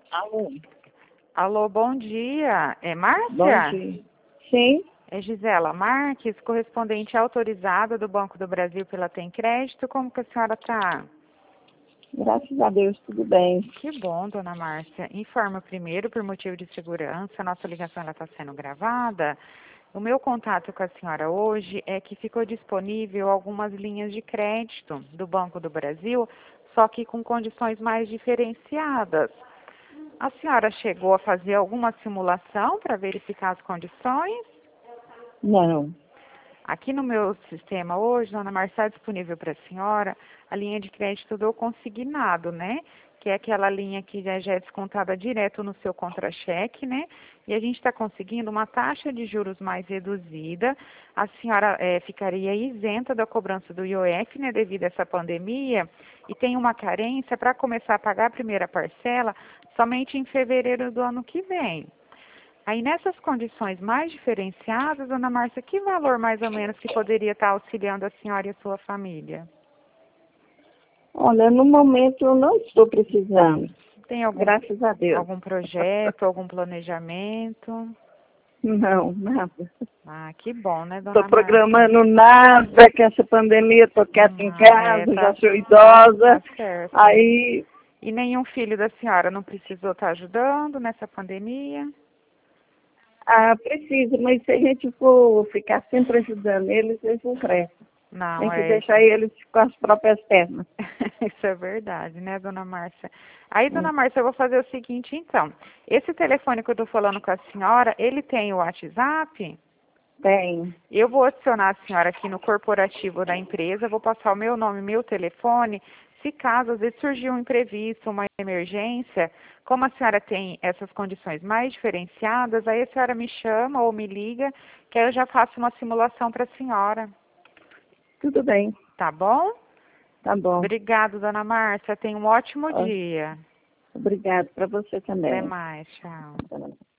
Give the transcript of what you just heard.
Alô, Alô, bom dia. É bom Márcia? dia. Sim, É Gisela Marques, correspondente autorizada do Banco do Brasil pela Tem Crédito. Como que a senhora está? graças a Deus, tudo bem. Que bom, dona Márcia. Informa primeiro, por motivo de segurança, nossa ligação está sendo gravada. O meu contato com a senhora hoje é que ficou disponível algumas linhas de crédito do Banco do Brasil, só que com condições mais diferenciadas. A senhora chegou a fazer alguma simulação para verificar as condições? Não, Aqui no meu sistema hoje, dona Marcia, está disponível para a senhora a linha de crédito do consignado, né? Que é aquela linha que já é descontada direto no seu contra-cheque, né? E a gente está conseguindo uma taxa de juros mais reduzida. A senhora ficaria isenta da cobrança do IOF, né? Devido a essa pandemia. E tem uma carência para começar a pagar a primeira parcela somente em fevereiro do ano que vem. Aí, nessas condições mais diferenciadas, dona Márcia, que valor mais ou menos que poderia estar auxiliando a senhora e a sua família? olha, no momento eu não estou precisando, Tem graças a Deus. algum projeto, algum planejamento? Não, nada. Ah, que bom, né, Estou dona Márcia? programando nada, que essa pandemia, estou quieta em casa, já sou Tá idosa. certo. Aí, E nenhum filho da senhora não precisou estar ajudando nessa pandemia? precisa, mas se a gente for ficar sempre ajudando eles não crescem. Tem Não, que deixar eles com as próprias pernas. Isso é verdade, né, dona Márcia? Aí, dona Márcia, eu vou fazer o seguinte, então. Esse telefone que eu estou falando com a senhora, ele tem o WhatsApp? Tem. Eu vou adicionar a senhora aqui no corporativo da empresa, vou passar o meu nome, meu telefone. Se caso, às vezes, surgir um imprevisto, uma emergência, como a senhora tem essas condições mais diferenciadas, aí a senhora me chama ou me liga, que aí eu já faço uma simulação para a senhora. Tudo bem, Tá bom? tá bom. Obrigada, dona Márcia. Tenha um ótimo Ó, dia. obrigado para você Até também. mais. Tchau. Tá bom.